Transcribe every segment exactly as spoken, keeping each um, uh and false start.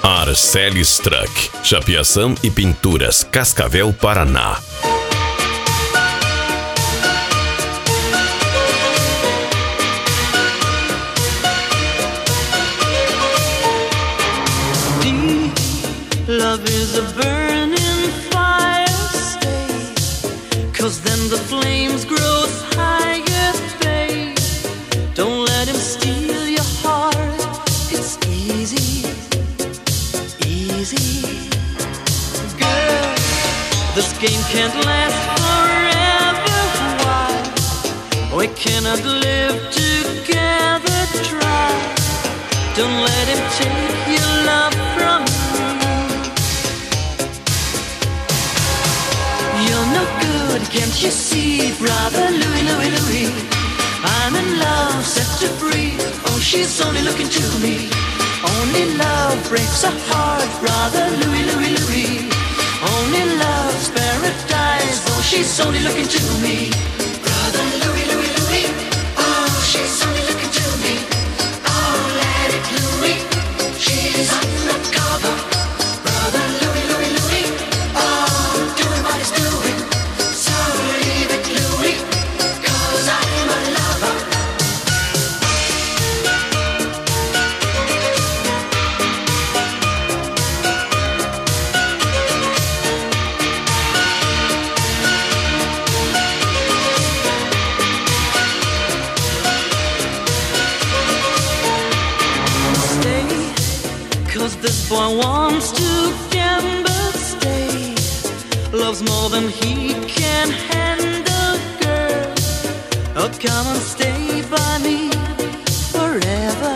Arcelis Truck, chapeação e pinturas, Cascavel, Paraná. Love is a burning fire, stay, 'cause then the flames grow higher, babe. Don't let him steal your heart, it's easy, easy. Girl, this game can't last forever, why? We cannot live together, try. Don't let him take your love from you. You're no good, can't you see, brother Louie, Louie, Louie? I'm in love, set to free. Oh, she's only looking to me. Only love breaks a heart, brother Louie, Louie, Louie. Only love's paradise. Oh, she's only looking to me. Brother Louie, Louie, Louie. Oh, she's only looking to me. Oh, let it Louie. She's undercover. Brother Louie, Louie, Louie. Oh, doing what he's doing. So leave it Louie, 'cause I'm a lover. Stay, 'cause this boy wants to gamble, stay. Loves more than he can handle, girl. Oh, come and stay by me forever,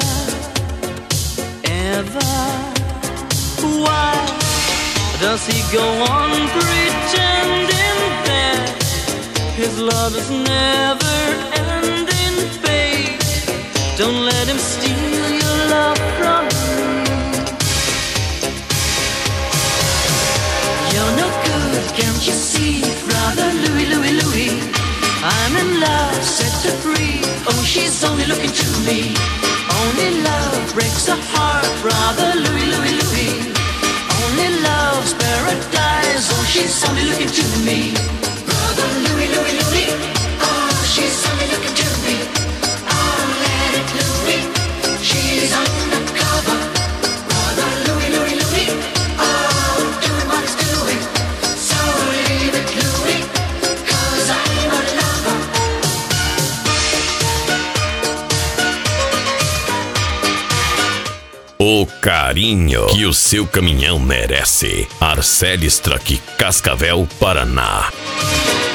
ever. Why does he go on pretending that his love is never ending, babe? Don't let him steal your love from me. You're no good, can't you see, brother Louie, Louie, Louie? I'm in love, set her free. Oh, she's only looking to me. Only love breaks a heart, brother Louie, Louie, Louie. Only love's paradise. Oh, she's only looking to me. Brother Louie, Louie, Louie. Oh, she's only looking to me. Oh, let it Louie. She's undercover. Brother Louie, Louie, Louie. Oh, doing what he's doing. So leave it Louie, 'cause I'm a lover. O carinho que o seu caminhão merece. Arcelis Truck, Cascavel, Paraná.